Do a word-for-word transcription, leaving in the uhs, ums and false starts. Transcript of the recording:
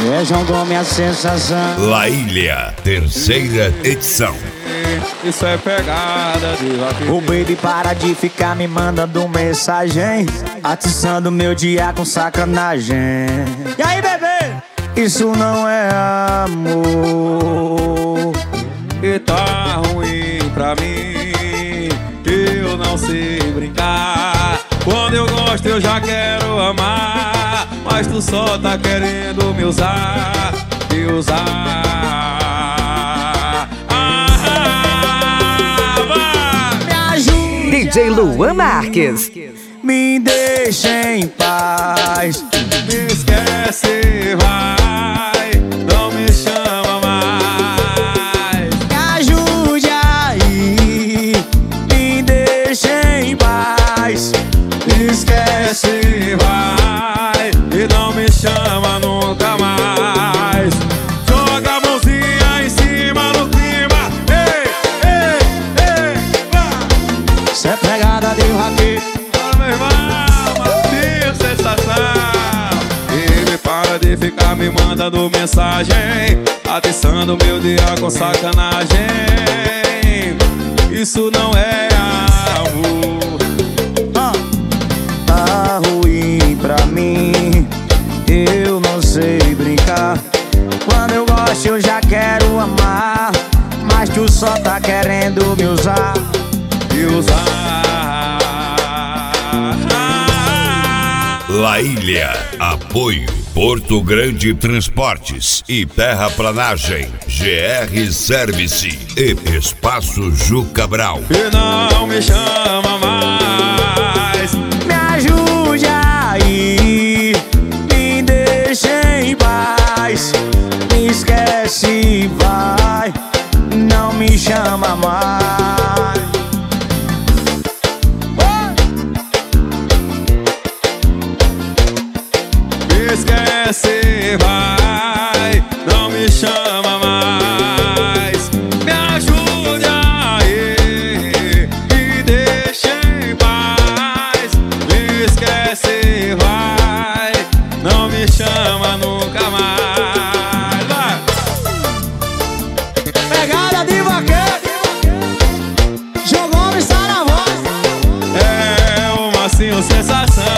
É, João Gomes, a sensação. La Ilha, terceira edição. Isso é pegada de vaqueiro. O baby para de ficar me mandando mensagem, atiçando meu dia com sacanagem. E aí, bebê? Isso não é amor. E tá ruim pra mim, eu não sei brincar. Quando eu gosto eu já quero amar, mas tu só tá querendo me usar, me usar. Ah, Me ajude D J Luan Marques. Me deixa em paz. me esquece, vai, não me chama mais. Me ajude aí, me deixa em paz. Me esquece, vai, e não me chama nunca mais. Joga a mãozinha em cima do clima. Ei, ei, ei, vai. Isso é pegada de vaqueiro. Bora, meu irmão, Martinho, sensação. Ele para de ficar me mandando mensagem, atiçando meu dia com sacanagem. Isso não é amor. Tá ruim pra mim, eu não sei brincar. Quando eu gosto eu já quero amar, mas tu só tá querendo me usar. Me usar. La Ilha, apoio Porto Grande Transportes e Terraplanagem, G R Service e Espaço Juca Brau. E não me chama mais. Me ajude aí, me deixa em paz. Me esquece, vai, não me chama mais. Me esquece, vai, não me chama mais. Me ajude aí, me deixa em paz. Me esquece, vai, não me chama nunca mais. Vai. Pegada de vaqueiro, João Gomes está na voz. É o Marcinho sensação.